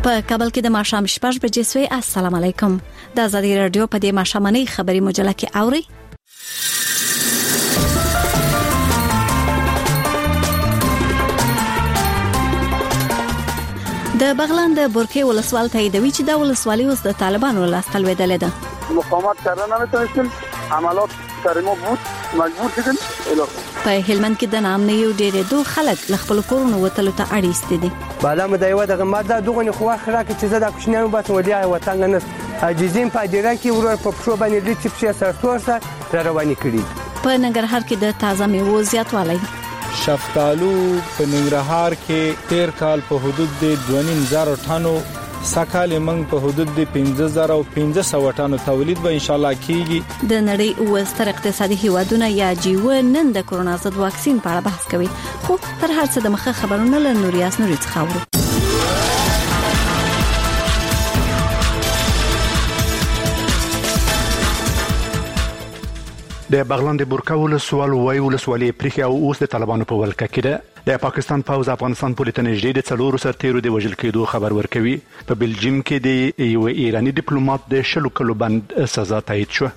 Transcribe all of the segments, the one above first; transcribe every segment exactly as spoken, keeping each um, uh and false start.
په کابل کې د ماښام شپږ بجې سوی. السلام علیکم. د آزادي رادیو په دې ماښامنۍ خبري مجله کې اوري. د بغلان د بورکې ولسوال تاییدوي چې د ولسوالۍ اوس د طالبانو لاس تلویدلې ده. مقاومت کردن نمیتونستیم، عملات سر ما بود، مجبور شدیم. په هلمند کې د نامنیو ډېرې دو خلک ل خپل کورونو وتلو ته اړ ایستي دي. بالا مدایو دغه ماده دغه خو اخره کې چې زه د کوچنیانو بس ولیا وطن نه عاجزین په ډیره کې ورور په پښو باندې د چپسي سرتورسه را رواني کړي. په ننګرهار کې د تازه میوو زیاتوالی. شفتالو په ننګرهار کې تیر کال په حدود د دوه نیم زره ټنو، سکهال موږ په حدود د پنځه زره او پنځه سوه ټنو تولید به ان شاء الله کیږي. د نړۍ اوه ستر اقتصادي هیوادونه یا جی او نن د کرونا ضد واکسین په اړه بحث کوي. خو تر هر څه د مخه خبرونه له نوریاس نوري څخه اورو. د بغلان د بورکا ولسوال وای ولسوالۍ پریخي او اوس د طالبانو په ولکه کې ده. د پاکستان پوز افغانستان پولیټ نږدې د څلورو سرتیرو د وژل کېدو خبر ورکوي. په بلجیم کې د یو ایرانی ډیپلوماټ د شلو کلو بند سزا تایید شو.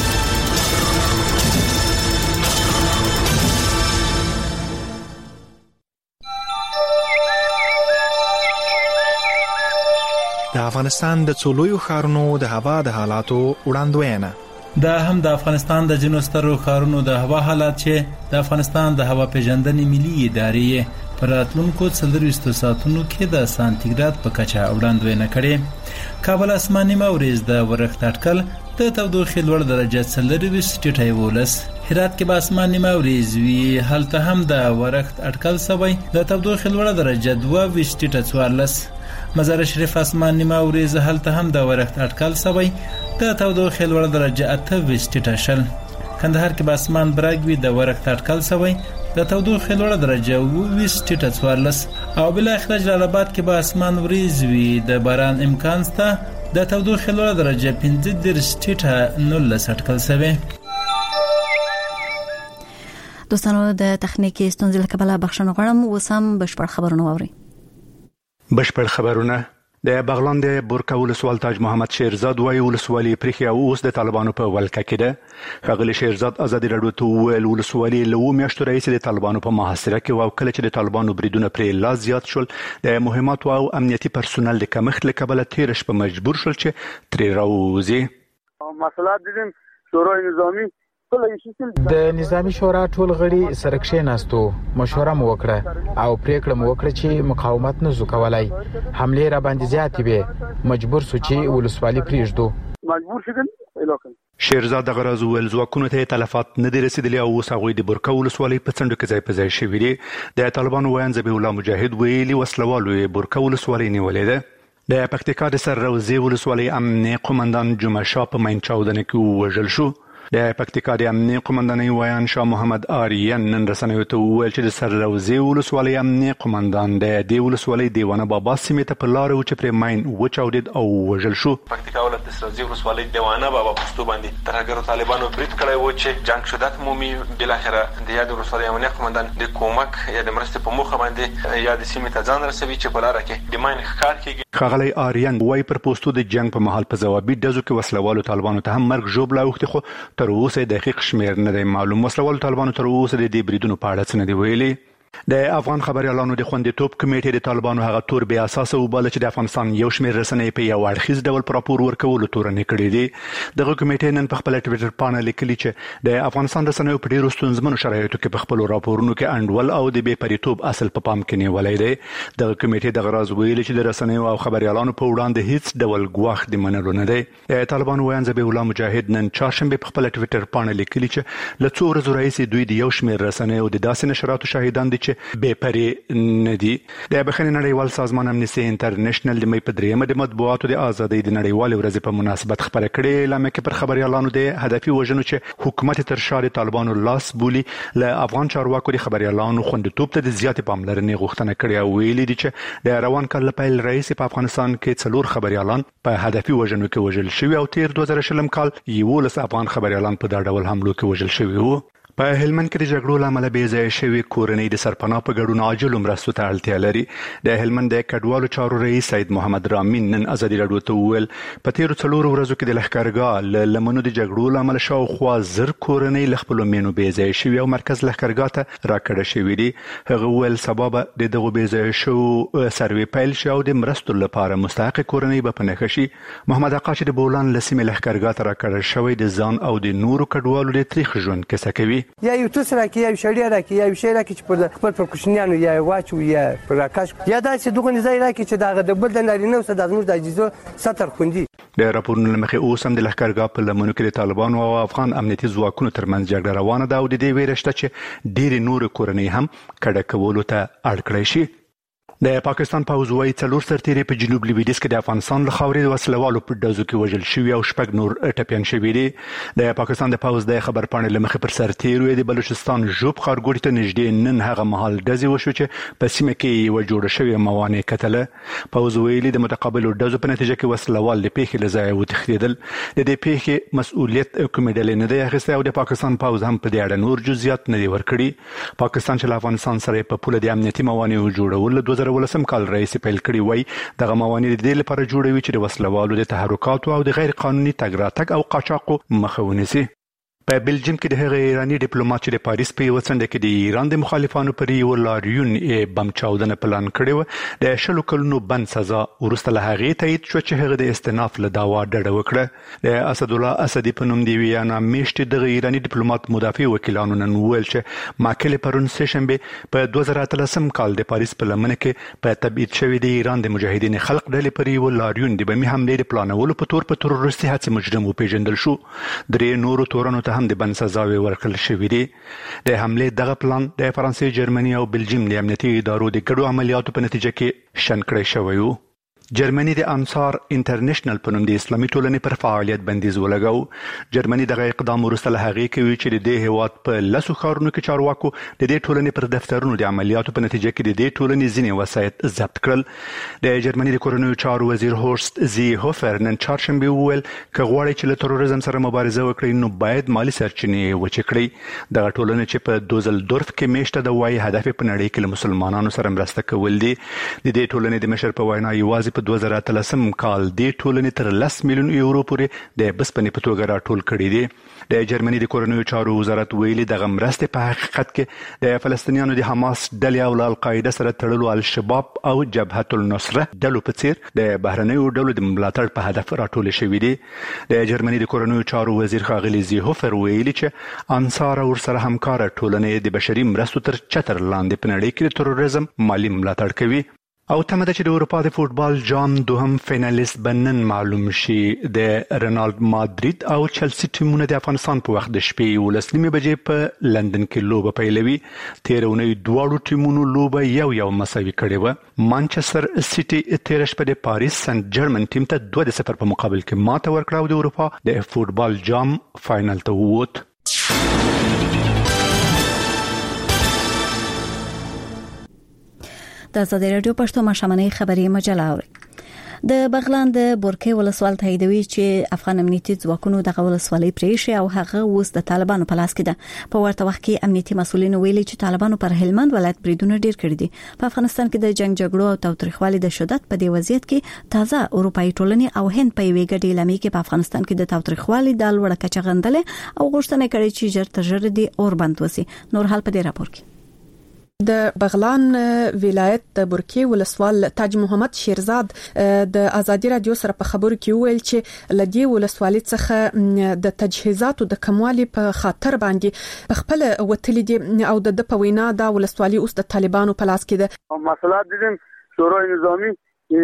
د افغانستان د څلورو ښارونو د هوا د حالاتو وړاندوینه. دا هم د افغانستان د جنو سترو ښارونو د هوا حالات چې د افغانستان د هوا پیژندنې ملي ادارې پر راتلونکو څلورویشتو ساعتونو کې د سانتیګراد په کچه وړاندوینه کړې. کابل اسماني مورز د ورښت اټکل د تودوخې لوړ درجه څلورویشت ټیټه یولس. هرات کې به اسماني مورز وي، هلته هم د ورښت اټکل سوی د تودوخې لوړ درجه دوه ویشت ټیټه څوارلس. مزار شریف اسماني مورز هلته هم د ورښت اټکل سوی د تودوخې لوړ درجه اته ویشت ټیټه شل. کندهار کې به اسمان برګ وي، د ورښت اټکل سوی د تودوخې لوړ درجه اوه ویشت ټیټه څوارلس. او بالاخره جلال آباد کې به اسمان وریځ وي، د باران امکان شته، د تودوخې لوړ درجه پنځه دېرش ټیټه نولس اټکل سوی. دوستانو د تخنیکي ستونزې له کبله بخښنه غواړم. اوس هم بشپړ خبرونه واورئ. بشپړ خبرونه. د بغلان د بورکا ولسوال تاج محمد شیرزاد وای ولسوالۍ پریخي او اوس د طالبانو په ولکه کې ده. ښاغلي شیرزاد آزادي رادیو ته ویل ولسوالۍ له اوه میاشتو راهیسې د طالبانو په محاصره کې او کله چې د طالبانو بریدونه پرې لا زیات شول د مهماتو او امنیتي پرسونل د کمښت له کبله تېره شپه مجبور شول چې ترې راووځي. مسئولات دیدیم شورای نظامی د نظامی شورا ټول غړي سره کښېناستو، مشوره مو وکړه او پریکړه مو وکړه چې مقاومت نه زو کولای. حمله را باندې زیاتې وي، مجبور سو چې ولسوالۍ پریږدو. مجبور شدل علاقه. شیرزاد دغه راز ویل ځواکونو ته تلفات نه دي رسیدلي او اوس هغوی د بورکا ولسوالۍ په څنډو کې ځای په ځای شوي دي. د طالبانو ویاند ذبیح الله مجاهد ویلي وسلوالو یې بورکا ولسوالۍ نیولې ده. د پکتیکا د سر روزي ولسوالۍ امنیه قومندان جمعه شاه په مین چاودنه کې ووژل شو. د پکتیکا د امنیه قومندانۍ ویان شاه محمد آریان نن رسنیو ته وویل چې د سر روزي ولسوالۍ امنیه قومندان د دې ولسوالۍ دیوانه بابا سیمې ته په لاره و چې پرې مین وچاودید او وژل شو. پکتیکا ولایت د سر روزي ولسوالۍ دیوانه بابا پښتو باندې ترهګرو طالبانو برید کړی و چې جنگ شدت مومي. بالاخره د یاد ولسوالۍ امنیه قومندان د کومک یا د مرستې په موخه باندې یا د سیمې ته ځان رسوي چې په لاره کې د مین ښکار کیږي. ښاغلی آریان وایي پر پوستو د جنگ په مهال په ځوابي ډزو کې وسلوالو طالبانو ته هم مرګ ژوبله اوښتې، خو تر اوسه دقیق شمیر نه دی معلوم. وسلوالو طالبانو تر اوسه د دې بریدونو په اړه څه نه دي ویلي. د افغان خبريالانو د خوندیتوب کمیټې د طالبانو هغه تور بې اساسه وباله چې د افغانستان یو شمېر رسنۍ په یو اړخیز ډول پر راپور ورکولو تورنې کړې دي. دغه کمیټې نن په خپل ټویټر باندې لیکلي چې د افغانستان رسنیو په ډیرو ستونزمنو شرایطو کې په خپل راپورونو کې انډول او د بې پریتوب اصل په پام کې نیولای دی. دغه کمیټې دغه راز ویلي چې د رسنیو او خبريالانو په وړاندې هیڅ ډول ګواښ د منلو نه دی. طالبانو ویاند ذبیح الله مجاهد نن چهارشنبه په خپل ټویټر باندې لیکلي چې له څو ورځې راهیسې دوی د یو شمېر رسنیو د داسې نشراتو شاهدان دي چې بې پرې نه دي. د بخښنې نړیوال سازمان امنیستي انټرنیشنل د مې په دریمه د مطبوعاتو د ازادۍ د نړیوالې ورځې په مناسبت خبره کړې اعلامیه کې پر خبريالانو د هدفي وژنو چې حکومت تر شا د طالبانو لاس بولي له افغان چارواکو د خبريالانو خوندیتوب ته د زیاتې پاملرنې غوښتنه کړې او ویلي دي چې د روان کال له پیل راهیسې په افغانستان کې څلور خبريالان په هدفي وژنو کې وژل شوي او تیر دوه زره شلم کال یولس افغان خبريالان په دا ډول حملو کې وژل شوي وو. په هلمند کې د جګړو لامل به ځای شوی کورنۍ د سرپناه په ګډون عاجل مرستو ته اړتیا لري. د هلمند د کډوالو چارو رئیس سید محمد رامین نن ازادي راډیو ته وویل په تیرو څلورو ورځو کې د لښکرګاه له لمنو د جګړو لامل شاوخوا زر کورنۍ له خپلو مینو بې ځای شوي او مرکز لښکرګاه ته راکړه شوي دي. هغه وویل سبا به د دغو بې ځای شوو سروې پیل شي او د مرستو لپاره مستحق کورنۍ به په نښه شي. محمد اقا چې د بولان له سیمې لښکرګاه ته راکړه شوی د ځان او د نورو کډوالو د تریخ ژوند کیسه کوي. یا یو توس راکې یا شړیا راکې یا شی راکې چې پر خپل پر کوشنیانو یا واچو یا پر راکاش یا داسې دغه نځای راکې چې دغه د بل د نارینه او د زموږ د اجازه ستر خوندي. د راپورونو لمخې اوس هم د لښکرګاه په لمنو کې د طالبانو او افغان امنیتي ځواکونو ترمنځ جګړه روانه ده او د دې ویره شته چې ډېرې نورې کورنۍ هم کډه کولو ته اړ کړی شي. د پاکستان پوځ وايي څلور سرتیري په جنوب لویدیځ کې د افغانستان له خاورې د وسلوالو په ډزو کې وژل شوي او شپږ نور ټپیان شوي دي. د پاکستان د پوځ د خبرپاڼې له مخې پر سرتیرو د بلوچستان ژوب ښارګوټي ته نږدې نن هغه مهال ډزې وشو چې په سیمه کې یوه جوړه شوې موانع کتله. پوځ ویلي د متقابلو ډزو په نتیجه کې وسلوال د پیښې له ځایه وتښتېدل. د دې پیښې مسؤلیت کومې ډلې نه دی اخیستی او د پاکستان پوځ هم په دې اړه نور جزئیات نه دي ورکړي. پاکستان چې له افغانستان سره په پوله د امنیتي موانعو جوړول له دوه زره ولسم کال رئیس پیل کړی وای دغه موانع د دې لپاره جوړوي چې د وسلوالو د تحرکاتو او د غیر قانوني تګ راتګ او قاچاقو مخه ونیسي. په بلجیم کې د هغه ایرانی ډیپلوماټ چې د پاریس په یو څنډه کې د ایران د مخالفانو پر یو لاریون بم چاودنه پلان کړی و د شلو کلونو بند سزا وروسته له هغې تایید شو چې هغه د استئناف له دعوا ډډه وکړه. د اسد الله اسدي په نوم د ویانا میشتې دغه ایرانی ډیپلوماټ مدافع وکیلانو نن وویل چې ماکل پرون سهشنبه په دوه زره اتلسم کال د پاریس په لمنه کې په تبعید شوی د ایران د مجاهدین خلق ډلې پر یو لاریون د بمي حملې د پلانولو په تور په تروریستي هڅې مجرم وپیژندل شو. درې نورو تورنو هم د بند سزاوي ورکړل شوې دي. د حملې دغه پلان د فرانسې، جرمني او بلجیم د امنیتي ادارو د ګډو عملیاتو په نتیجه کې شن کړی شوی و. جرمني د انصار انټرنیشنل په نوم د اسلامي ټولنې پر فعالیت بندیز ولګاو. جرمني دغه اقدام وروسته له هغې کوي چې د دې هیواد په لسو ښارونو کې چارواکو د دې ټولنې پر دفترونو د عملیاتو په نتیجه کې د دې ټولنې ځینې وسایط ضبط کړل. د جرمني د کورنیو چارو وزیر هورست زی هوفر نن چهارشنبه وویل که غواړئ چې له تروریزم سره مبارزه وکړئ نو باید مالي سرچینې وچې کړئ. دغه ټولنه چې په دوزلدورف کې میشته ده وایي هدف یې په نړۍ کې له مسلمانانو سره مرسته کول دي. د دې ټولنې د مشر په وینا یوازې په دوه زره اتلسم کال دې ټولنې تر لس میلیون یورو پورې د بسپنې په توګه راټول کړي دي. د جرمني د کورنیو چارو وزارت ویلي دغه مرستې په حقیقت کې د فلسطینیانو د حماس ډلې او له القاعده سره تړلو الشباب او جبهة النصره ډلو په څیر د بهرنیو ډلو د ملاتړ په هدف راټول شوي دي. د جرمني د کورنیو چارو وزیر ښاغلي زیهوفر ویلي چې انصار او ورسره همکاره ټولنې د بشري مرستو تر چتر لاندې په نړۍ کې د تروریزم مالي ملاتړ کوي. او تمه ده چې د اروپا د فوټبال جام دوهم فینالیست به نن معلوم شي. د رینالد مادرید او چلسی ټیمونه د افغانستان په وخت د شپې یولس نیمې بجې په لندن کې لوبه پیلوي. تېره اونۍ دواړو ټیمونو لوبه یو یو مساوي کړې وه. مانچستر سیټي تېره شپه د پاریس سنت جرمن ټیم ته دوه د صفر په مقابل کې ماته ورکړه او د اروپا د فوټبال جام فاینل ته ووت. د ازادي راډیو پښتو ماشوماني خبري مجله اوري. د بغلان د بورکې ولسوال تاییدوي چې افغان امنیتي ځواکونو د ولسوالۍ پریښې او هغه اوس د طالبانو په لاس کې ده. په ورته وخت کې امنیتي مسولین ویلي چې طالبانو پر هلمند ولایت بریدونه ډیر کړي دي. په افغانستان کې د جنگ جګړو او تاوتریخوالي د شدت په دې وضعیت کې تازه اروپאי ټولنې او هند په یوې ګډې اعلامیه کې په افغانستان کې د تاوتریخوالي د لوړه کچه غندلې او غوښتنه کړې چې ژر تر ژره دي اور بند وسی. نور حال په دې راپور کې د بغلان ولایت د بورکې ولسوال تاج محمد شیرزاد د ازادي رادیو سره په خبرو کې ویل چې لدی ولسوالۍ څخه د تجهیزاتو د کموالي په خاطر باندې خپل وتلې دي او د په وینا د ولسوالۍ اوس د طالبانو په لاس کې ده. مسئله دیدیم شورای نظامی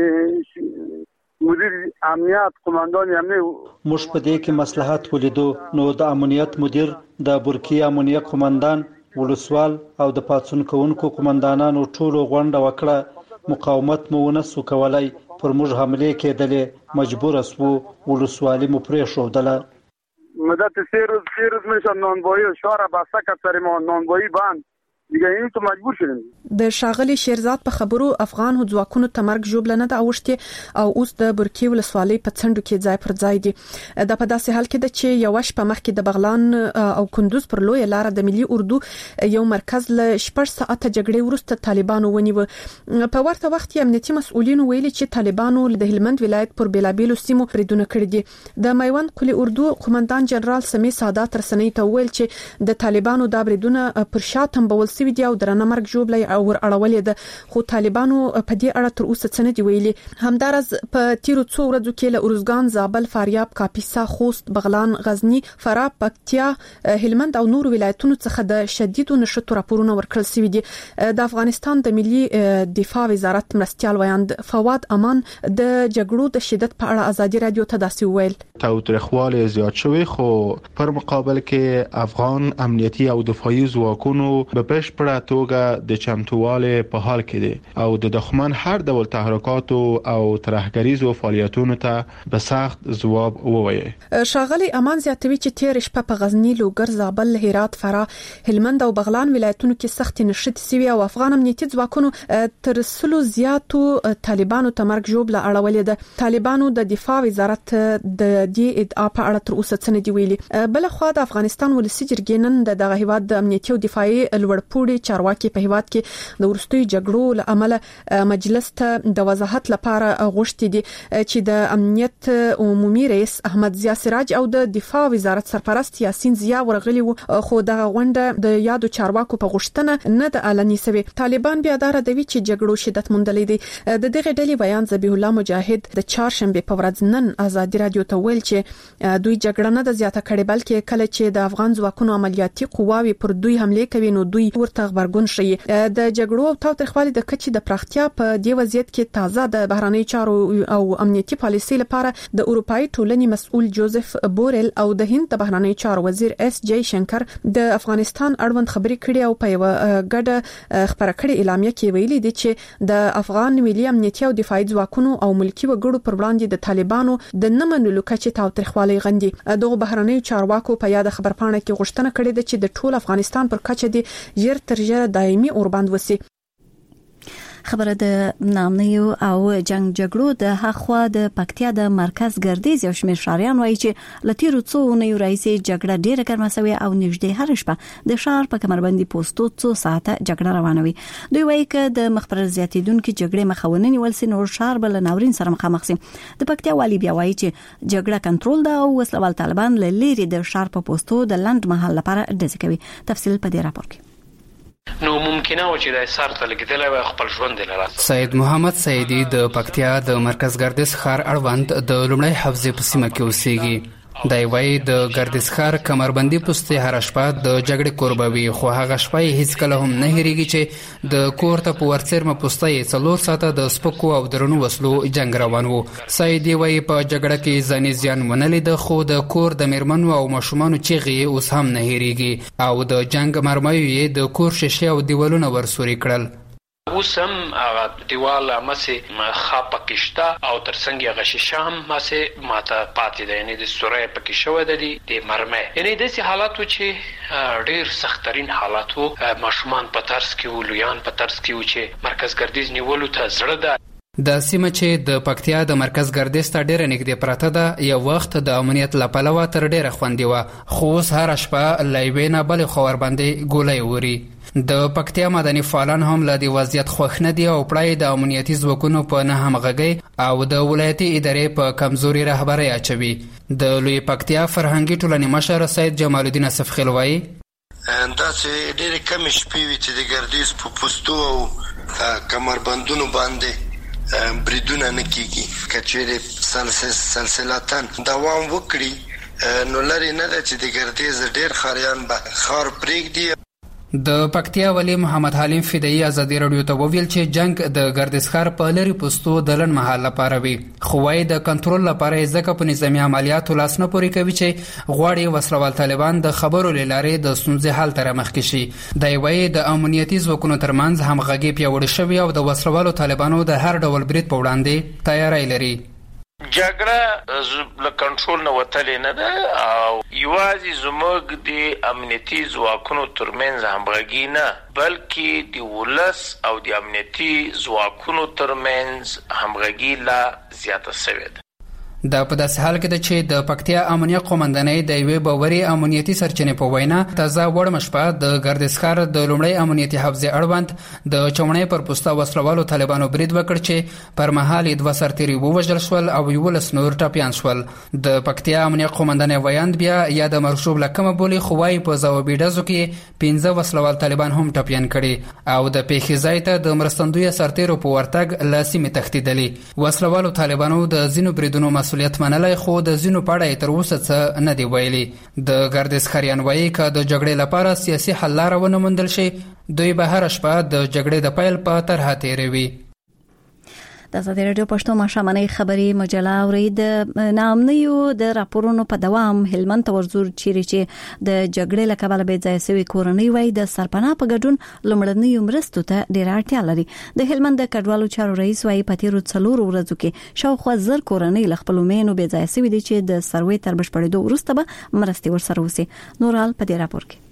مدیر امنیت قوماندان امنیت موږ په دې کې مصلحت ولیدو نو د امنیت مدیر د بورکې امنیت قوماندان ولسوال او د پاتون کوونکو قومندانانو ټولو غونډه وکړه. مقاومت مو ونسو کولای پر موږ حمله کېدلې مجبور اسو ولسوالي مو پرې شودله. مدت سه روز سه روز میشه نانوایی شهر بسته کرد سر ما نانوایی بند دیګاین ته مجبور شول. د شاغلي شیرزاد په خبرو افغان ځواکونو تمرګ جوړ نه د اوښتي او اوس د برکی ولسوالۍ په څنډو کې ځای پر ځای دي. دا په داسې حال کې د چې یو شپه مخکې د بغلان او کندوز پر لوی لار د ملي اردو یو مرکز له شپږ ساعته جګړې وروسته طالبانو ونیو. په ورته وخت کې امنیتي مسؤلین ویلي چې طالبانو د هلمند ولایت پر بیلابیلو سیمو بریدونه کړي دي. د میوند قلی اردو قومندان جنرال سمي سادات رسنۍ ته ویل چې د طالبانو د بریدونه پر شاتم بول سوي دي او درنه مرګ جوړلې او ور اړولې ده، خو طالبانو په دې اړه تر اوسه څه نه دی ویلي. همدارز په تیرو څو ورځو کې له ارزګان، زابل، فاریاب، کاپیسا، خوست، بغلان، غزنی، فراه، پکتیا، هلمند او نور ولایتونو څخه د شدیدو نشټو راپورونه ورکړل شوي دي. د افغانستان د ملي دفاع وزارت مرستيال ویاند فواد امان د جګړو د شدت په اړه ازادي رادیو ته داسې ویل: تاوتریخوالی زیات شوی، خو پر مقابل کې افغان امنیتي او دفاعي ځواکونو په بشپړه توګه د چمتووالي په حال کې دي او د دښمن هر ډول تحرکاتو او ترهګریزو فعالیتونو ته به سخت ځواب ووایي. شاغلي امان زیاتوي چې تیر شپه په غزنی، لوګر، زابل، هرات، فراه، هلمند او بغلان ولایتونو کې سخت نشټ سوي او افغان امنیتي ځواکونو تر سلو زیاتو طالبانو تمرګ جوړ له اړولې ده. طالبانو د دفاع وزارت د دې ادعا په اړه تر اوسه څه نه دی ویلي. بل خو د افغانستان ولسی جرګې نن د دغه هیواد د امنیتي او دفاعي لوړپوړي چارواکي په هیواد کې د ورستوي جګړو له امله مجلس ته د وضاحت لپاره غوښتي دي چې د امنیت عمومي رئیس احمد ضیا سراج او د دفاع وزارت سرپرست یاسین ضیا ورغلي وو، خو دغه غونډه د یادو چارواکو په غوښتنه نه د اعلاني سوي. طالبان بیا دا ردوي چې جګړو شدت موندلې دي. د دغه ډلې بیان ذبیح الله مجاهد د چهارشنبه په ورځ نن ازادي رادیو ته ویل چې دوی جګړه نه د زیاته کړي بلکې کله چې د افغان ځواکونو عملیاتي قواوي پر دوی حمله کوي نو دوی ورته خبرګون شي. د جګړو او تاوتریخوالي د کچې د پراختیا په دی وضعیت کې تازه د بهراني چارو او امنیتي پالیسي لپاره د اروپאי ټولنې مسؤل جوزف بورل او د هند د بهراني چارو وزیر اس جی شنکر د افغانستان اړوند خبرې کړي او په یو ګډه خبره کړې اعلامیه کې ویلي دي چې د افغان ملي امنیتي او دفاعي ځواکونو او ملکی وګړو پر وړاندې د طالبانو د نمنلو کچې تاوتریخوالي غندي. دغه بهراني چارواکو په یاد خبرپاڼه کې غوښتنه کړې ده چې د ټول افغانستان پر کچه دي ژر تر ژره دایمي اوربند وسی. خبره د نامنیو او جنگ جګړو د هخوا د پکتیا د مرکز ګردیز یو شمېر شاریان وایي چې لتیرو څو نیو رئیس جګړه ډیره ګرمه شوی او نږدې هر شپه د شهر په کمربندي پوسټو څو ساعته جګړه روانوي. دوی وایي چې د مخبر زیاتیدونکو جګړې مخاونني ولسي نور شهر بل ناورین سره مخامخ سي. د پکتیا والی بیا وایي چې جګړه کنټرول ده او وسلوال طالبان لری د شهر په پوسټو د لند محل لپاره ډز کوي. تفصیل په دې راپور کې. نو ممکنه و چې د سر تلګدل او خپل ژوند لري. سید محمد سیدی د پکتیا د مرکز ګردیز ښار اړوند د لومړی حفظې په سیمه کې اوسېږي. دای وای د ګردیز ښار کمربندي پوسټي هر شپه د جګړې قربوي، خو هغه شپه هیڅ کله هم نه هېریږي چې د کور ته په ورڅرمه پوسټي څلور ساعته د سپکو او درنو وسلو جنگ روان وو. سید وای په جګړه کې ځاني زیان ونلید، خو د کور د میرمنو او ماشومانو چیغې اوس هم نه هېریږي او د جنگ مرمۍ د کور شیشه او دیوالونه ورسوري کړل. اوس هم هغه دیوال مسه خاپه کشته او ترڅنګ هغه شیشه هم مسه ماته پاتې ده، یعنی د سورې پکې شوی د دې مرمه. یعنی د سي حالاتو چې ډېر سخترین حالاتو ماشومان په ترس کې ولویان په ترس کې و چې مرکز ګردیز نیولو ته زړه ده. د سیمه چې د پکتیا د مرکز ګردیز ته ډېر نږدې پراته ده یو وخت د امنیت لپاره تر ډېر خوندي و، خو هر شپه لایوینه بل خبر باندې ګولای وری. د پکتیا مدني فعالان هم له دې وضعیت خوښ نه دي او پړای د امنیتي ځواکونو په نه همغږۍ او د ولایتي ادارې په کمزوري رهبري اچوي. د لوی پکتیا فرهنګي ټولنې مشر سید جمال الدین اسفخیل وایي دا چې ډېر کم شپې وي چې د ګردیز په پوسټو او کمربندونو باندې بریدونه نه کیږي. کچېرې سلسلاتن دوام وکړي نو لري نه ده چې د ګردیز ډېر خاریان به خار پرېږدي. د پکتیا ولی محمد حلیم فدایی ازادي رادیو ته وویل چې جنگ د ګردیز ښار په لری پوسټو د لن محل لپاره وي، خو وايي د کنټرول لپاره ځکه په نظامی عملیاتو لاس نه پوري کوي چې غواړي وسلوال طالبان د خبرو لارې د ستونزې حل تر مخ کې شي. دا وايي د امنیتي ځواکونو ترمنځ همغږي پیاوړې شوې او د وسلوالو طالبانو د هر ډول برید په وړاندې تیاری لري. جګړه له کنټرول نه وتلې نه ده او یوازې زموږ د امنیتي ځواکونو ترمنځ همغږي نه بلکې د ولس او د امنیتي ځواکونو ترمنځ همغږي لا زیاته شوې ده. د په داسې حال کې ده چې د پکتیا امنیه قومندانۍ د یوې باوري امنیتي سرچینې په وینا تازه وړمه شپه د ګردسخر د لومړی امنیتي حوزې اړوند د چوڼۍ پر پوسته وسلوالو طالبانو برید وکړ چې پر مهال دوه سرتیري ووژل شول او یولس نور ټپیان شول. د پکتیا امنیه قومندانۍ ویاند بیا یا د مرشوب له کمه بولي خو وايي په ځوابي ډزو کې پنځه وسلوال طالبان هم ټپیان کړي او د پیښې ځای ته د مرستندویه سرتیرو په ورتګ له سیمې تښتېدلي. وسلوالو طالبانو د ځینو بریدونو مسؤلیت منلای خو د ځینو په اړه تر اوسه څه نه دی ویلي. د ګردسخریان وایي که د جګړې لپاره سیاسي حل لاره ونه موندل شي دوی به هره شپه د جګړې د پیل په طرحه تېروي. د ازادي راډیو پښتو ماښامنۍ خبري مجله اوري. د ناامنیو د راپورونو په دوام هلمند ته ورزور چیرې چې د جګړې له کبله بې ځایه شوې کورنۍ وای د سرپناه په ګډون لومړنیو مرستو ته ډېر اړتیا لري. د هلمند د کډوالو چارو رئیس وای په تیرو څلورو ورځو کې شاوخوا زر کورنۍ له خپلو مېنو بې ځایه شوې دي چې د سروې تر بشپړېدو وروسته به مرستې ورسره وسي. نورال په دې راپور کې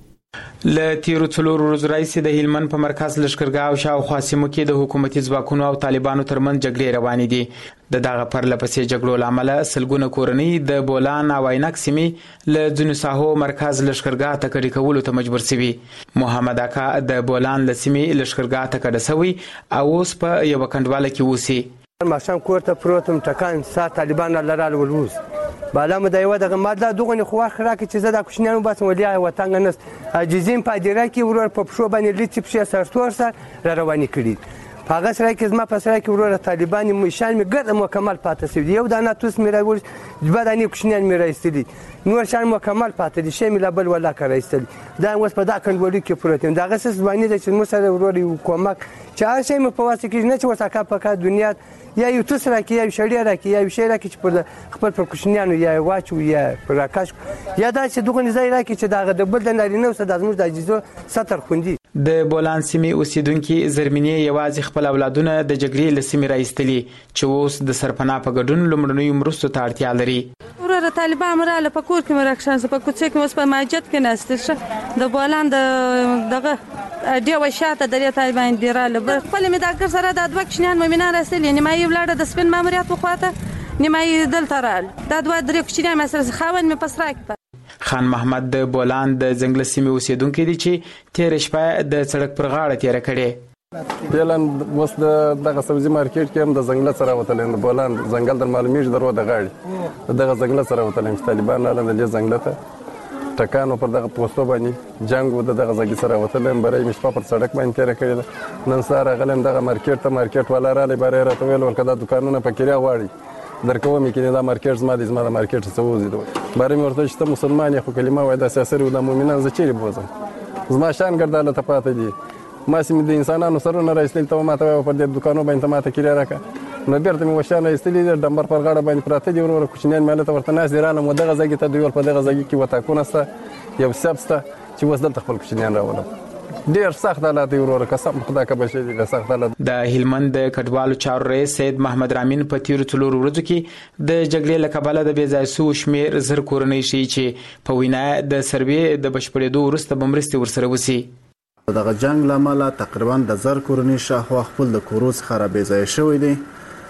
له تیرو څلورو ورځو راهیسې د هلمند په مرکز لښکرګاه او شاوخوا سیمو کې د حکومتي ځواکونو او طالبانو ترمنځ جګړې روانې دي. د دغه پرله پسې جګړو له امله سلګونه کورنۍ د بولان او عینک سیمې له ځینو ساحو مرکز لښکرګاه ته کډې کولو ته مجبور شوي. محمد اکا د بولان له سیمې لښکرګاه ته کډه شوی او اوس په یوه کنډواله کې اوسي. ماښام کور ته پروت وم ټکان سا طالبان لرال ولوز بالا مو د یوه دغه ماده دغه خو واخ راکې چې زه د کوچنیانو باسم ولیا وطن نس عاجزین پادیره کې ورور په پښو باندې لیچ په سرتور سره را رواني کړي. په هغه سره کې زما په سره کې ورور طالبان مشان می ګرد مکمل پاتې سوي یو دانه توس می راول جبه دانی کوچنیان می راستلی نور شان مکمل پاتې دي شی می لبل ولا کړایستل دا اوس په دا کندوړي کې پروت یم. دغه څه ځواني د چې مو سره ورور کومک چې هر شی مې په واسطه کې نه چې وساکا پکا دنیا یا یو توس راکې یا شړیا راکې یا شی راکې چې په خپل پر کوچنیانو یا واچو یا پر راکاش یا دا چې دغه ځای راکې چې دغه د بل د نارینه او د زموږ د عجزو ستر خوندي. د بولان سیمې اوسیدونکو زرمینې یوازې خپل اولادونه د جګړې له سیمې راایستلي چې اوس د سرپناه په ګډون لومړنیو مرستو ته اړتیا لري. ورور طالبان مراله په کور کې مرکشان په کوڅه کې اوس په مسجد کې نهسته د بولان د دغه دی وشاته د طالبان دیراله خپل می دا کر سره د دوه کشنان مؤمنان راسل یعنی ما یو لړ د سپین ماموریت وخواته نیمه دلته رال دا دوه درې کشنان مسره خاون می پسراک خان محمد د بولان د ځنګل سیمې اوسیدونکو دي چې تیر شپه د سړک پر غاړه تیر کړي. بلان وس د دغه سبزی مارکیټ کې هم د ځنګل سره وتلین د بولان ځنګل در معلومیږي درو د غاړي دغه ځنګل سره وتلین طالبان لاله د ځنګل ته ټکانو پر دغه پوسټو باندې جنگ د دغه ځګي سره وتلین برای مشپا پر سړک باندې تیر کړي. نن ساره غلم دغه مارکیټ ته مارکیټ ولا را لباره راته ویل ورکه د دکانونو په کړیا غواړي درکوم کې دا مارکیټ زما د زما د مارکیټ څه وځي دوی بارې ورته چې ته مسلمان یې خو کلمه وای د سیاسر او د مؤمنان زچری بوزم زما شان ګرځاله ته پاتې دي ما سیم د انسانانو سره نه راځل ته ما ته په دې دکانو باندې ما ته کړی راکا نو بیرته مې وشانه استلی د ډمبر پر غاړه باندې پراته دي ورور کوچنیان ماله ته ورته ناس دیرانه مو دغه ځای ته دوی په دغه ځای کې وتا کونسته یو سبسته چې وسدل خپل کوچنیان راولم ډیر سخت حالات ورور قسم خدا کا بشي د سخت حالات. د هلمند د کډوالو چارو رئیس سید محمد رامین په تیرو څلورو ورځو کې د جګړې له کبله د بې ځای شوو شمېر زر کورنۍ شي چې په وینا د سروې د بشپړېدو وروسته به مرستې ورسره وسي. دغه جنگ لامل تقریبا د زر کورنۍ شاوخوا خپل د کورو څخه را بې ځای شوي دي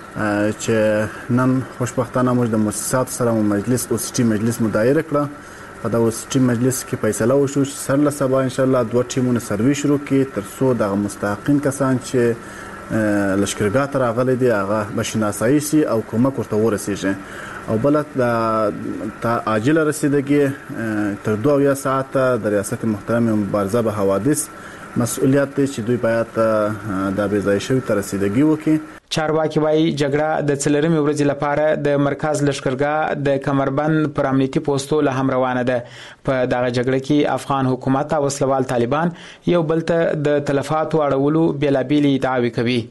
چې نن خوشبختانه موږ د مؤسساتو سره مجلس اوسټي مجلس مدایر کړه. په دا اوسټي مجلس کې فیصله وشو چې سر له سبا ان شاء الله دوه ټیمونه سروي شروع کړي تر څو د مستحقین کسان چې لشکرګاه ته راغلي دي هغه بشناسایي شي او کومک ورته ورسیږي او بل د عاجله رسیدګي تر دوه یا ساعته د ریاست محترم مبارزه به حوادث مسؤلیت دی چې دوی باید د بې ځای شوي ته رسیدګي وکړي. چارواکي وایي جګړه د څلورمې ورځې لپاره د مرکز لښکرګاه د کمربند پر امنیتي پوسټو له هم روانه ده. په دغه جګړه کې افغان حکومت او وسلوال طالبان یو بل ته د تلفاتو اړولو بیلابیلې ادعاوې کوي.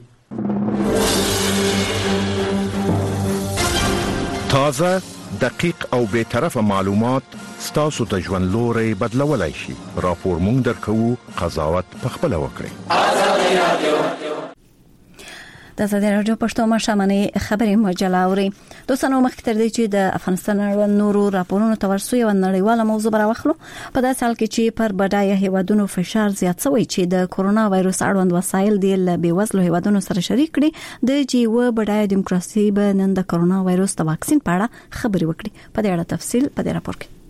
تازه دقیق او بې طرفه معلومات ستاسو د ژوند لوري بدلولای شي. راپور مونږ درکو قضاوت په خپل وکړئ. د آزادي رادیو پښتو مشامنې خبري مجله اوري. دوستانو مخکې تر دې چې د افغانستان اړوند نورو راپورونو تورسو یو نړیواله موضوع براوخلو په داسې حال کې چې پر بډایه هیوادونو فشار زیات شوی چې د کورونا وایروس اړوند وسایل د بیوزلو هیوادونو سره شریک کړي د جیو بډایه دیموکراسي به نن د کورونا وایروس د واکسین په اړه خبري وکړي. په دې اړه تفصیل په دې راپور کې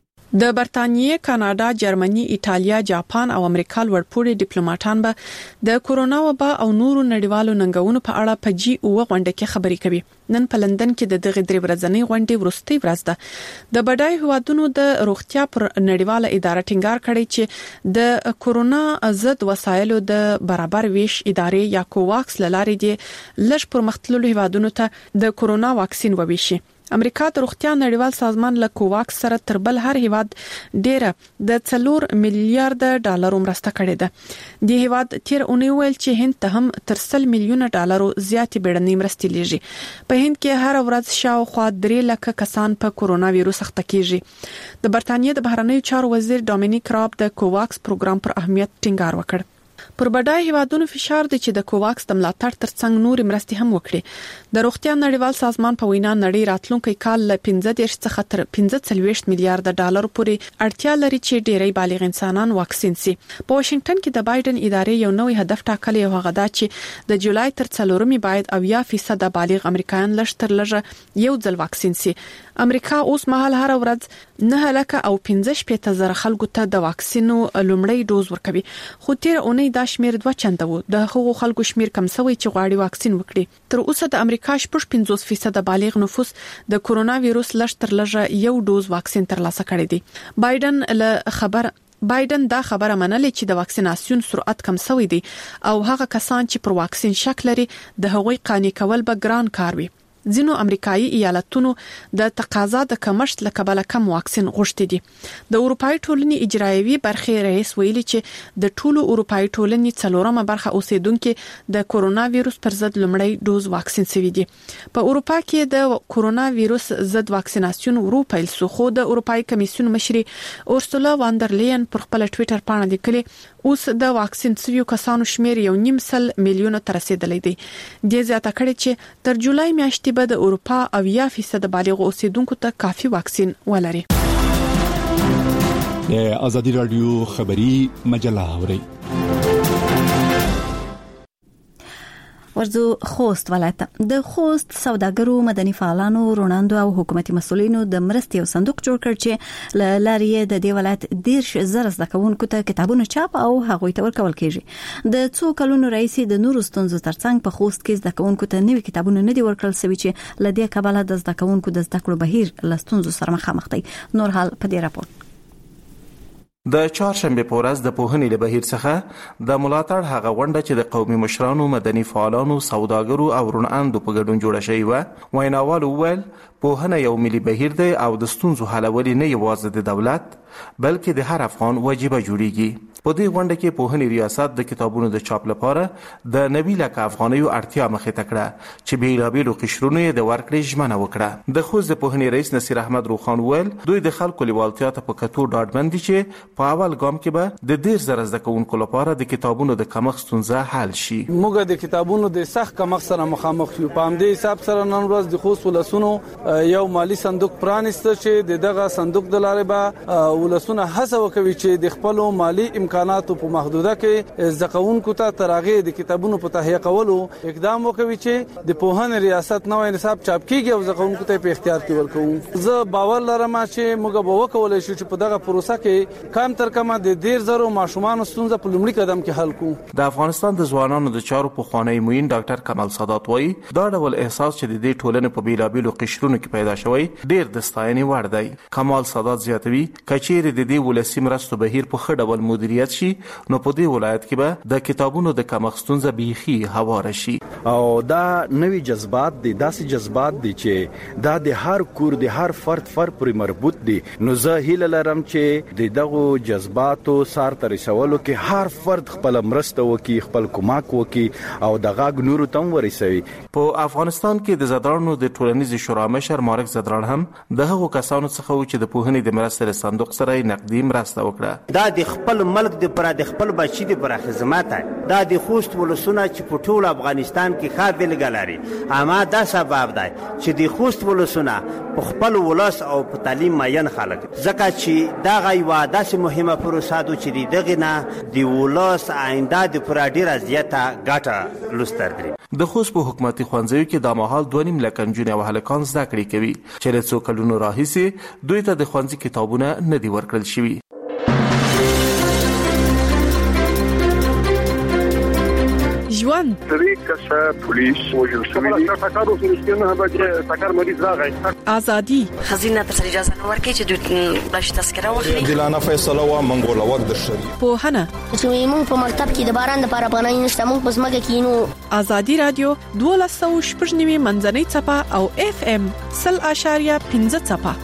د برتانیې، کاناډا، جرمني، ایتالیا، جاپان او امریکا لوړپوړي ډیپلوماټان به د کورونا وبا او نورو نړیوالو ننګونو په اړه په جی او غونډه کې خبري کوي. نن په لندن کې د دغه درې ورځنۍ غونډې وروستۍ ورځ ده. د بډای هوادونو د روغتیا پر نړیواله اداره ټینګار کړی چې د کورونا ضد وسایلو د برابر ویش ادارې یا کوواکس لارې دي لږ پرمختللو هوادونو ته د کورونا واکسین وویشي. امریکا د روغتیا نړیوال سازمان له کوواکس سره تر بل هر هیواد ډیره د څلور میلیارډ ډالر مرسته کړې ده. د هیواد تیر اونۍ ویل چې هند ته هم تر سل میلیون ډالر زیاتې بیړنۍ مرستې لیږي. په هند کې هر ورځ شاوخوا درې لک کسان په کورونا وایروس اخته کیږي. د برتانیې د بهرنیو چارو وزیر ډومینیک راب د کوواکس پروګرام پر اهمیت ټینګار وکړ. پر بډای هیوادونو فشار دی چې د کوواکس د ملاتړ ترڅنګ نور مرستې هم وکړي. د روغتیا نړیوال سازمان په وینا نړۍ راتلونکي کال له پنځه دېرش څخه تر پنځه څلوېښت میلیارډ ډالر پورې اړتیا لري چې ډېری بالغ انسانان واکسین شي. په واشنگټن کې د بایدن ادارې یو نوې هدف ټاکلی او هغه دا چې د جولای تر څلورمې باید اویا فیصد بالغ امریکایان لږ تر لږه یو ځل واکسین شي. امریکا اوس مهال هر ورځ نه لک او پنځه شپږ زره خلکو ته د واکسینو لومړی ډوز ورکوي. خو تیر اونۍ دا شمیر دوه چنده وو. د هغو خلکو شمیر کم شوی چې غواړي واکسین وکړي. تر اوسه د امریکا شپږ پنځوس فیصد بالغ نفوس د کورونا وایروس لږ تر لږه یو ډوز واکسین ترلاسه کړی دی. بایدن له خبر بایدن دا خبره منلې چې د واکسیناسیون سرعت کم شوی دی او هغه کسان چې پر واکسین شک لري د هغوی قانع کول به ګران کار وي. ځینو امریکایي ایالتونو د تقاضا د کمښت له کبله کم واکسین غوښتي دي. د اروپאי ټولنې اجرایوي برخې رئیس ویلي چې د ټولو اروپאי ټولنې څلورمه برخه اوسیدونکو د کورونا وایروس پر ضد لومړی ډوز واکسین شوي دي. په اروپا کې د کورونا وایروس ضد واکسیناسیون ورو پیل شو، خو د اروپאי کمیسیون مشري اورسولا واندرلین پر خپل ټوئیټر باندې لیکلي اوس د واکسین شویو کسانو شمیر یو نیم سل میلیون ته رسیدلی دی. د زیاته کړي چې تر جولای میاشتې به د اروپا اویا فیصد بالغ اوسیدونکو ته کافي واکسین ولري. د آزادي رادیو خبري مجله اوري. ورزو خوست ولایت د خوست سوداګرو، مدني فعالانو، روناندو او حکومتي مسولینو د مرستې یو صندوق جوړ کړ چې لارې د دې ولایت دیرش زره زده کوونکو ته کتابونه چاپ او هغوی ته ورکول کیږي. د څو کلونو رئیس د نورو ستونزو ترڅنګ په خوست کې زده کوونکو ته نوي کتابونه نه دي ورکړل شوي چې لدې کبله د زده کوونکو د زده کړو بهیر له ستونزو سره مخامخ دی. نور حال په دې راپور. د چهارشنبه په ورځ د پوهنې له بهیر څخه د ملاتړ هغه غونډه چې د قومي مشرانو، مدني فعالانو، سوداګرو او روناندو په ګډون جوړه شوې و. ویناوال وویل پوهنه یو ملي بهیر دی او د ستونزو حلول نه یوازې د دولت بلکې د هر افغان واجبه جوړیږي. په دې غونډه کې پوهنې ریاست د کتابونو د چاپ لپاره د نوي لک افغانیو اړتیا مخې ته کړه چې بیلابیلو قشرونو یې د ورکړې ژمنه وکړه. د خوست د پوهنې رئیس نصیر احمد روخان وویل دوی د خلکو لیوالتیا ته په کتو ډاډمن دي چې په اول ګام کې به د ډیر زره زده کوونکو لپاره د کتابونو د کمښت ستونزه حل شي. موږ د کتابونو د سخت کمښت سره مخامخ یو. په همدې حساب سره نن ورځ د خوست ولسونو یو مالی صندوق پرانیسته چې دغه صندوق د لارې به ولسونه هڅه وکوي چې د خپل مالی امکاناتو په محدوده کې زده کوونکو ته ترغه د کتابونو په تهیه کولو اقدام وکوي چې د پوهنې ریاست نوې نصاب چاپ کیږي او زده کوونکو ته په اختیار کې ورکوم. زه باور لرم چې موږ به وکولای شو چې په دغه پروسه کې کم تر کمه د ډیر زرو ماشومان ستونزه په لومړي قدم کې حل کوو. د افغانستان د ځوانانو د چارو په خوانی موین ډاکټر کمال سادات وایي دا ډول احساس چې د دې ټولنې په بیلابیلو قشرونو کې پیدا شوی ډیر د ستاینې وړ دی. کمال سادات زیاتوي کچېر د دې ولسی مرستو بهیر په خړ ډول مدیریت شي نو په دې ولایت کې به د کتابونو د کمښت ستونزه بیخي هواره شي. او دا نوی جذبات دي، داسې جذبات دي چې دا د هر کور د هر فرد فرد پورې مربوط دي. نو زه هیله لرم چې د دغه جذباتو سار تر رسولو کې هر فرد خپل مرسته وکي، خپل کومک وکي او دغه نورو تم ورسوي. په افغانستان کې د زدرانو د ټولنیز شورا مشر مارک زدران هم دغه کسانو څخه و چې د پوهنې د مرستې صندوق سره نقدي مرسته وکړه. دا د خپل ملک د پر د خپل بچی د پر خدمت دا د خوست ولسونه چې په ټول افغانستان کې ښه بېلګه لري. اما دا سبب دی چې د خوست ولسونه په خپل ولس او په تعلیم مین خلک، ځکه چې دغه یوه داسې مهمه پروسه ده چې د دغې نه د ولس آینده د پوره ډېره زیاته ګټه لوستر کړي. د خوست په حکومتي ښوونځیو کې دا مهال دوه نیم لکه نجونې او هلکان زده کړې کوي چې له څو کلونو راهیسې دوی ته د ښوونځي کتابونه نه دي ورکړل شوي. ژوند سری کسه پولیس وژل شوی دی. ټکر اوس نشته به ټکر مریض راغی. ازادي خزینه تر اجازه نه ورکړي چې دوی باش تذکره واخلي. دلانه فیصله وا منګول وخت درشري. په هنه چې موږ په مکتب کې د باران لپاره پناه نشته، موږ په ځمکه کې نو. ازادي رادیو دوه سوه شپږ نوي منځنۍ چپه او اف ام صفر اشاریه پنځه چپه.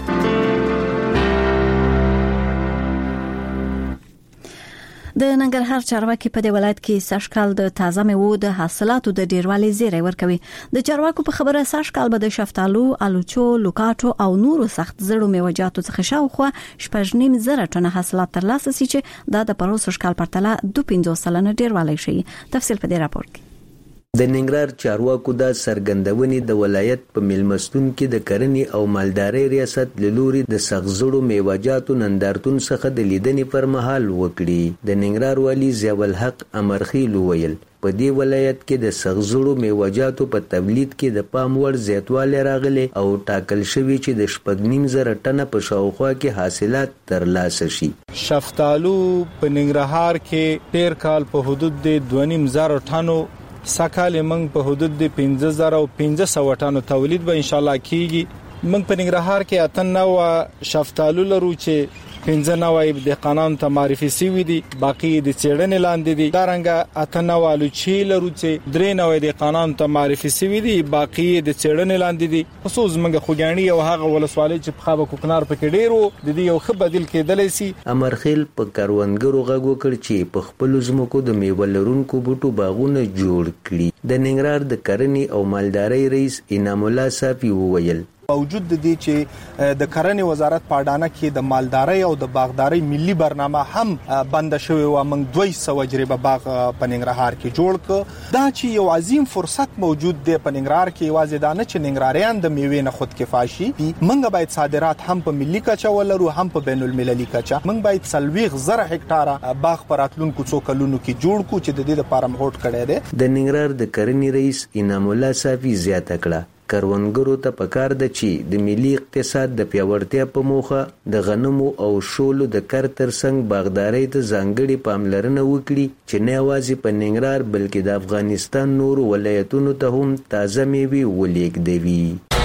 د ننګرهار چارواکي په دې ولایت کې سږکال د تازه میوو د حاصلاتو د ډیروالي زیری ورکوي. د چارواکو په خبره سږکال به د شفتالو، الوچو، لوکاټو او نورو سخت زړو میوه‌جاتو څخه شاوخوا شپږ نیم زره ټنه حاصلات ترلاسه شي چې دا د پروسه سږکال پرتله دوه پنځوس سلنه ډیروالي شي. تفصیل په دې راپور کې. د ننګرهار چارواکو دا سرګندونې د ولایت په ملمستون کې د کرنې او مالدارۍ ریاست له لوري د سغزړو میوه‌جاتو نندارتون څخه د لیدنې پر مهال وکړي. د ننګرهار والي ضیاء الحق امرخیل وویل په دې ولایت کې د سغزړو میوه‌جاتو په تولید کې د پام وړ زیاتوالی راغلی او ټاکل شوی چې د شپږ نیم زره ټنه په شاوخوا کې حاصلات ترلاسه شي. شفتالو په ننګرهار کې تیر کال په حدود د دوه نیم زره ټنو، سکهال موږ په حدود د پنځه زره او پنځه سوه ټنو تولید به ان شاء الله کیږي. موږ په ننګرهار کې اته نوع شفتالو لرو چې پنځه نوع د قانون ته معرفي شوي دي، باقي د څېړنې لاندې دي. دا رنګه اته نوع الوچې لرو چې درې نوع د قانون ته معرفي شوي دي، باقي د څېړنې لاندې دي. خصوص موږ خوګاڼي او هغه ولسوالۍ چې په خابه کوکنار پکې ډېر وو د دې یو ښه بدیل کېدلی سي. امرخیل په کروندګرو غږ وکړ چې په خپلو ځمکو د میوه لرونکو بوټو باغونه جوړ کړي. د ننګرهار د کرنې او مالدارۍ رئیس انعام الله صافي وویل باوجود د دې چې د کرنې وزارت په اډانه کې د مالدارۍ او د باغدارۍ ملي برنامه هم بند شوی و، موږ دوه سوه جریبه باغ په ننګرهار کې جوړ ک. دا چې یو عظیم فرصت موجود دی په ننګرهار کې، یوازې دا نه چې ننګرهاریان د میوې نه خود کفایه شي، موږ باید صادرات هم په ملي کچه ولرو هم په بین المللي کچه. موږ باید څلوېښت زره هکټاره باغ په راتلونکو څو کلونو کې جوړ کړو چې د دې لپاره موږ کړی دی. د ننګرهار د کرنې رئیس انعام الله صافي زیاته کړه کروندګرو ته پکار ده چې د ملي اقتصاد د پیاوړتیا په موخه د غنمو او شولو د کر ترڅنګ باغدارۍ ته ځانګړې پاملرنه وکړي چې نه یوازې په ننګرهار بلکې د افغانستان نورو ولایتونو ته هم تازه میوې ولېږدوي.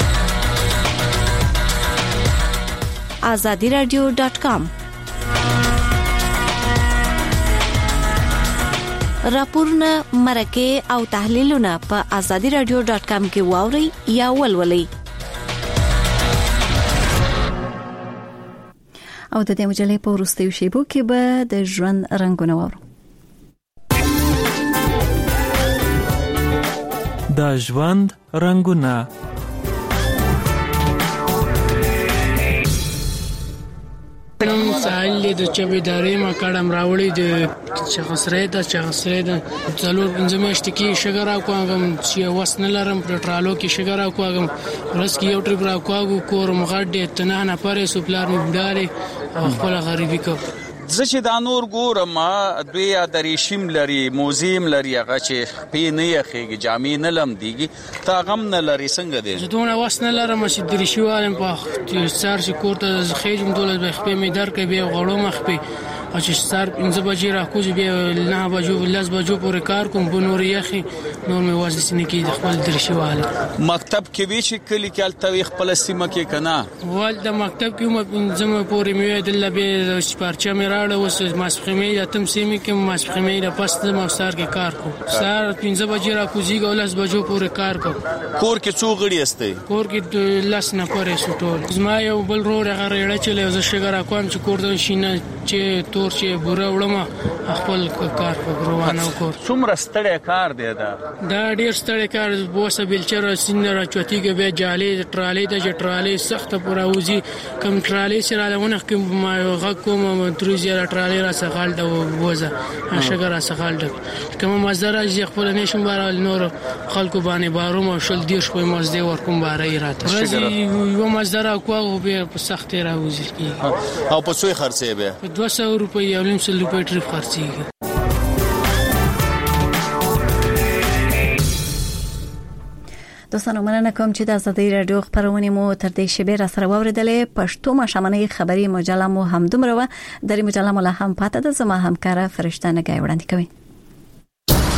azadi radio dot com راپورونه، مرکه او تحلیلونه په azadi radio dot com کې واوري یا ولولئ. او د دې مجلې په وروستیو شیبو کې به د ژوند رنگونه وورو. د ژوند رنگونه نن سهال د چبیداري ما کډم راوړی د چغسرې د چغسرې د څلور پنځه میاشتې کې شګر او کوم چې وسنه لرم پټرالو کې شګر او کوم ورس کې یو ټریپ را کوو کور مغړډه تنه نه پرې سوپلار مې بډاري خپل غریبي کو. زه چې دا نور ګورم دوی د ریشم لري، موزیم لري، هغه چې په نه یخېږي جامې نه لم دیږي تا غم نه لري. څنګه دی زه دونه وس نه لرم چې د ریشوالم په سر چې کوړه خېجم دولت به خپې مې در کې به غړو مخ په او چې سر پنځه بجې را کوز به نه بجو لس بجو پورې کار کوم په نور یخي نور مې وځي سینې کې د خپل درشواله. مکتب کې وی چې کلی کې التوي خپل سیمه کې کنه ول د مکتب کې مې پنځه پورې مې د لبه پرچا مې راړه وس ماسخمې د تم سیمه کې ماسخمې د پس د مفسر کې کار کوم. سر پنځه بجې را کوزي ګول لس بجو پورې کار کوم. کور کې څو غړي استه؟ کور کې لس نه پورې سټول. زما یو بل رور هغه رېړه چې له زه شګر کوم چې کور د شینه چې تور چې بوره وړم خپل کار په روانه کور. څومره ستړی کار دی دا؟ دا ډیر ستړی کار بوسه بلچره سیندره چوتیګه به جالي ټرالي د ټرالي سخت پروازي کم ټرالي سره لونه کوم ما غ کوم تروزي ټرالي را سغال د وزه شګر را سغال د کوم مزره ځ خپل نشم بارال نور خلکو باندې باروم شل دیش په مزده ور کوم بارای راته ورځي یو مزره کوو به په سخت راوځي او په څوې خرڅې به دوه سوه روپۍ او نیم سل روپۍ ټریپ خرڅيږي. دوستانو مننه کوم چې د ازادي رادیو خبرونه مو تر دې شبه را سره ووریدلې. پښتو ماشامنۍ خبري مجله مو هم دومره و درې مجله مو له هم پاته د زما همکارا فرشته نګای وړاندې کوي.